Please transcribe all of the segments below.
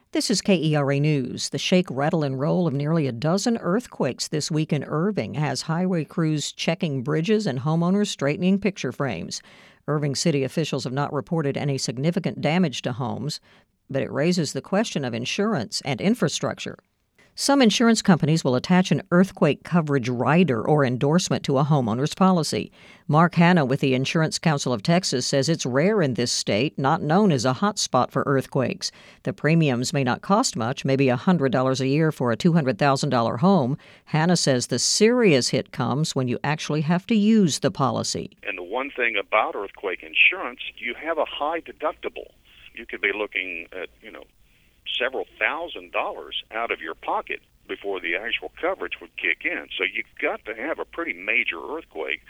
This is KERA News. The shake, rattle, and roll of nearly a dozen earthquakes this week in Irving has highway crews checking bridges and homeowners straightening picture frames. Irving city officials have not reported any significant damage to homes, but it raises the question of insurance and infrastructure. Some insurance companies will attach an earthquake coverage rider or endorsement to a homeowner's policy. Mark Hanna with the Insurance Council of Texas says it's rare in this state, not known as a hot spot for earthquakes. The premiums may not cost much, maybe $100 a year for a $200,000 home. Hanna says the serious hit comes when you actually have to use the policy. And the one thing about earthquake insurance, you have a high deductible. You could be looking at, several $1,000s out of your pocket before the actual coverage would kick in. So you've got to have a pretty major earthquake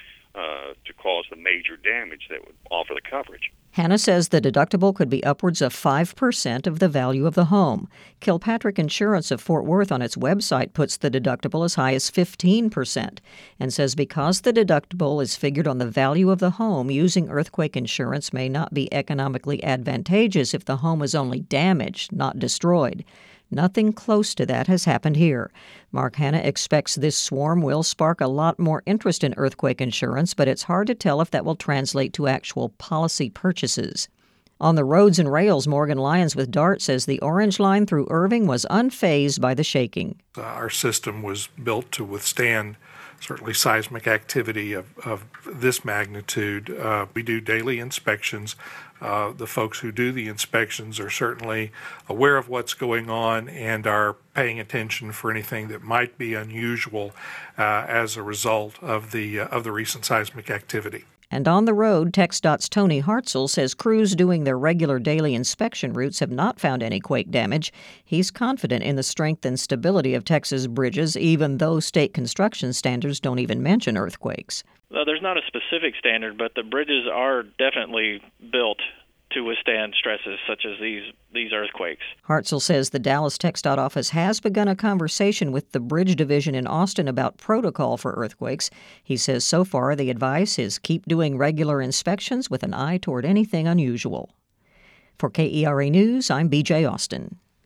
to cause the major damage that would offer the coverage. Hanna says the deductible could be upwards of 5% of the value of the home. Kilpatrick Insurance of Fort Worth on its website puts the deductible as high as 15% and says because the deductible is figured on the value of the home, using earthquake insurance may not be economically advantageous if the home is only damaged, not destroyed. Nothing close to that has happened here. Mark Hanna expects this swarm will spark a lot more interest in earthquake insurance, but it's hard to tell if that will translate to actual policy purchases. On the roads and rails, Morgan Lyons with DART says the orange line through Irving was unfazed by the shaking. Our system was built to withstand certainly seismic activity of this magnitude. We do daily inspections. The folks who do the inspections are certainly aware of what's going on and are paying attention for anything that might be unusual as a result of the recent seismic activity. And on the road, TxDOT's Tony Hartzell says crews doing their regular daily inspection routes have not found any quake damage. He's confident in the strength and stability of Texas bridges, even though state construction standards don't even mention earthquakes. Well, there's not a specific standard, but the bridges are definitely built to withstand stresses such as these earthquakes. Hartzell says the Dallas TxDOT office has begun a conversation with the Bridge Division in Austin about protocol for earthquakes. He says so far the advice is keep doing regular inspections with an eye toward anything unusual. For KERA News, I'm BJ Austin.